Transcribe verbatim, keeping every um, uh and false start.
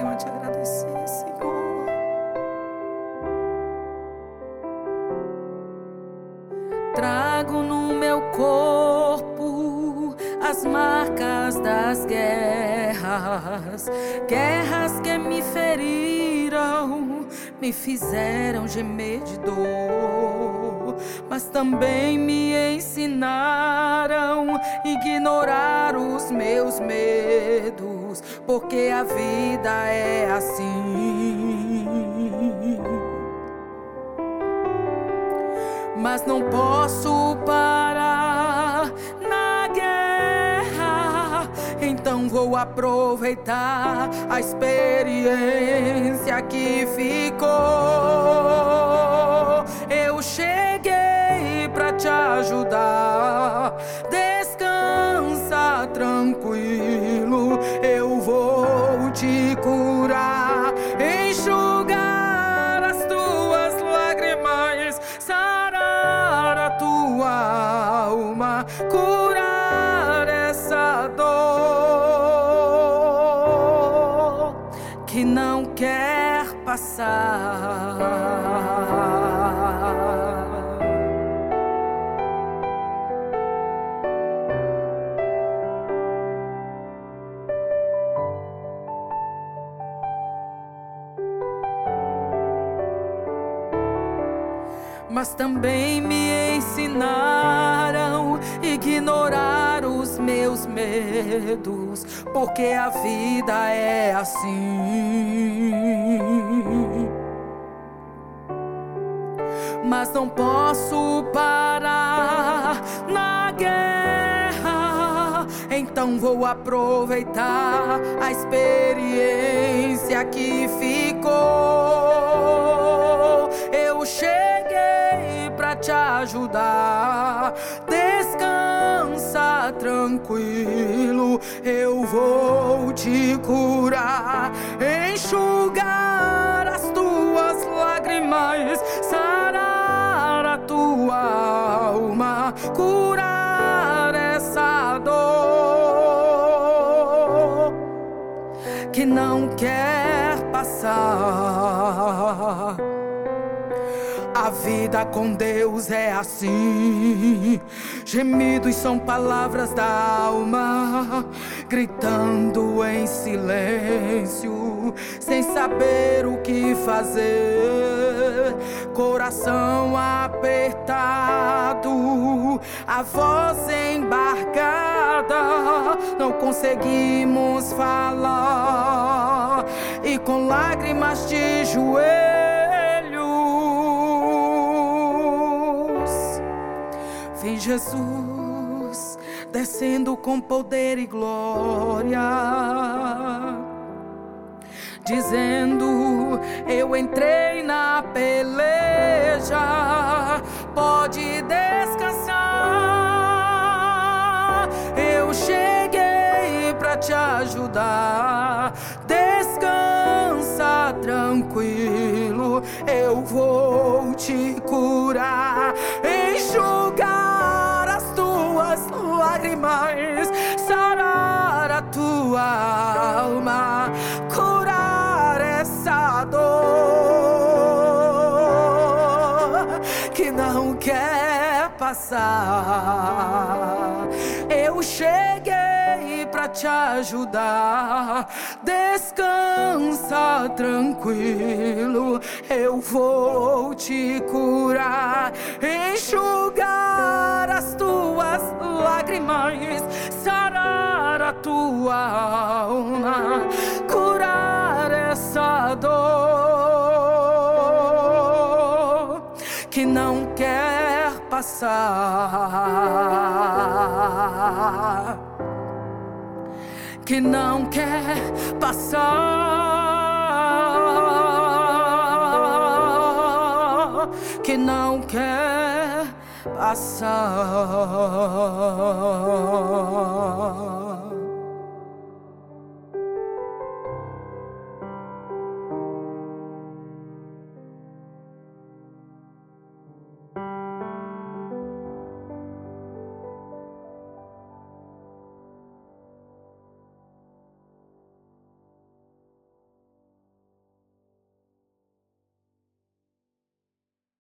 venho a te agradecer, Senhor. Trago no meu corpo as marcas das guerras, guerras que me feriram, me fizeram gemer de dor, mas também me ensinaram a ignorar os meus medos, porque a vida é assim. Mas não posso parar na guerra, então vou aproveitar a experiência que ficou. Eu cheguei pra te ajudar, descansa tranquilo, eu vou te curar, enxugar as tuas lágrimas, sarar a tua alma, curar essa dor que não quer passar. Mas também me ensinaram a ignorar os meus medos, porque a vida é assim. Mas não posso parar na guerra, então vou aproveitar a experiência que ficou. Eu cheguei pra te ajudar, descansa tranquilo, eu vou te curar, enxugar as tuas lágrimas, sarar a tua alma, curar essa dor que não quer passar. A vida com Deus é assim, gemidos são palavras da alma, gritando em silêncio, sem saber o que fazer, coração apertado, a voz embargada, não conseguimos falar, e com lágrimas de joelho vem Jesus, descendo com poder e glória, dizendo: eu entrei na peleja, pode descansar. Eu cheguei pra te ajudar, descansa tranquilo, eu vou te curar, enxugar as tuas lágrimas, sarar a tua alma, curar essa dor que não quer passar. Eu cheguei pra te ajudar, descansa tranquilo, eu vou te curar, enxugar as tuas lágrimas, sarar a tua alma, curar essa dor que não quer passar, que não quer passar, que não quer passar.